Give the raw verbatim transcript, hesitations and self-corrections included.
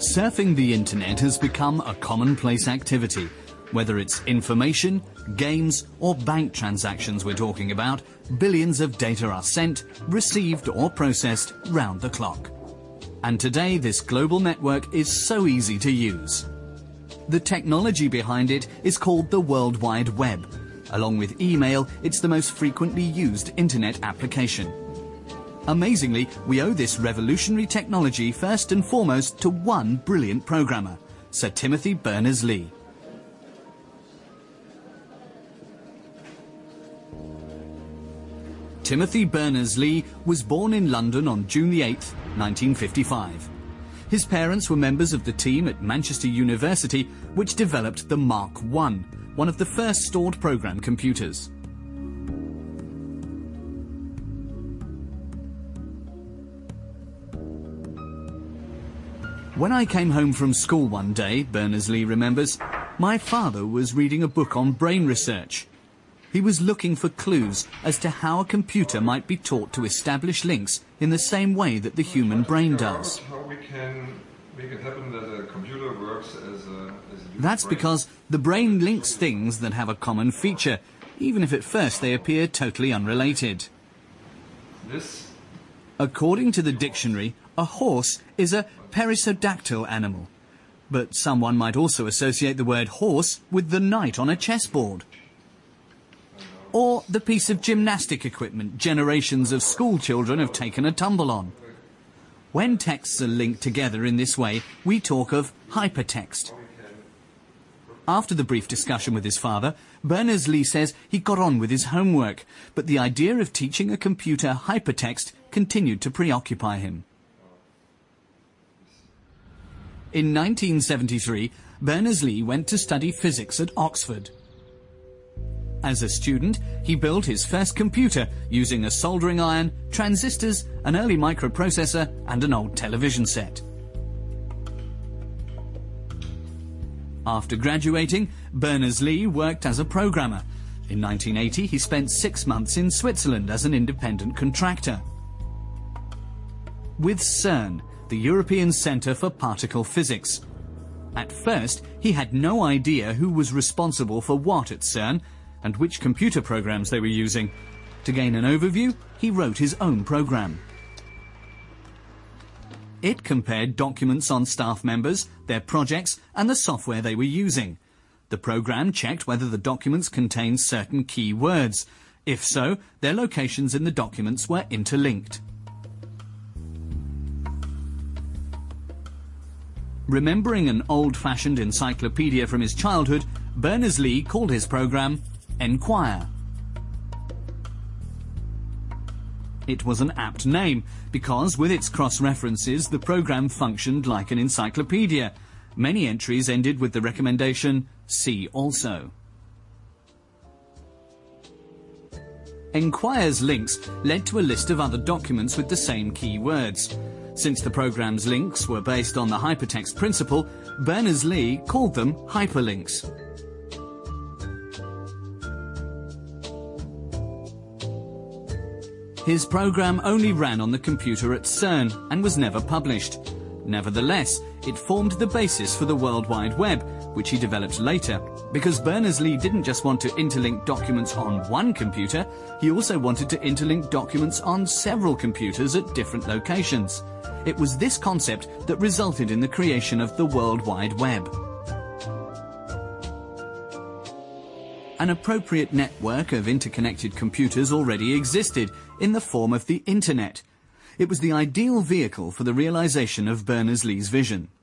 Surfing the internet has become a commonplace activity. Whether it's information, games or bank transactions we're talking about, billions of data are sent, received or processed round the clock. And today this global network is so easy to use. The technology behind it is called the World Wide Web. Along with email, it's the most frequently used internet application. Amazingly, we owe this revolutionary technology first and foremost to one brilliant programmer, Sir Timothy Berners-Lee. Timothy Berners-Lee was born in London on June the eighth, nineteen fifty-five. His parents were members of the team at Manchester University which developed the Mark one, one of the first stored program computers. When I came home from school one day, Berners-Lee remembers, my father was reading a book on brain research. He was looking for clues as to how a computer might be taught to establish links in the same way that the human brain does. How we can make it happen that a computer works as a, as a That's brain. because the brain links things that have a common feature, even if at first they appear totally unrelated. This? According to the dictionary, a horse is a perissodactyl animal. But someone might also associate the word horse with the knight on a chessboard. Or the piece of gymnastic equipment generations of school children have taken a tumble on. When texts are linked together in this way, we talk of hypertext. After the brief discussion with his father, Berners-Lee says he got on with his homework, but the idea of teaching a computer hypertext continued to preoccupy him. In nineteen seventy-three, Berners-Lee went to study physics at Oxford. As a student, he built his first computer using a soldering iron, transistors, an early microprocessor and an old television set. After graduating, Berners-Lee worked as a programmer. In nineteen eighty, he spent six months in Switzerland as an independent contractor. With CERN, the European Centre for Particle Physics. At first, he had no idea who was responsible for what at CERN, and which computer programs they were using. To gain an overview, he wrote his own program. It compared documents on staff members, their projects, and the software they were using. The program checked whether the documents contained certain key words. If so, their locations in the documents were interlinked. Remembering an old-fashioned encyclopedia from his childhood, Berners-Lee called his program Enquire. It was an apt name because with its cross-references the program functioned like an encyclopedia. Many entries ended with the recommendation see also. Enquire's links led to a list of other documents with the same key words. Since the program's links were based on the hypertext principle, Berners-Lee called them hyperlinks. His program only ran on the computer at CERN and was never published. Nevertheless, it formed the basis for the World Wide Web, which he developed later, because Berners-Lee didn't just want to interlink documents on one computer, he also wanted to interlink documents on several computers at different locations. It was this concept that resulted in the creation of the World Wide Web. An appropriate network of interconnected computers already existed in the form of the Internet. It was the ideal vehicle for the realization of Berners-Lee's vision.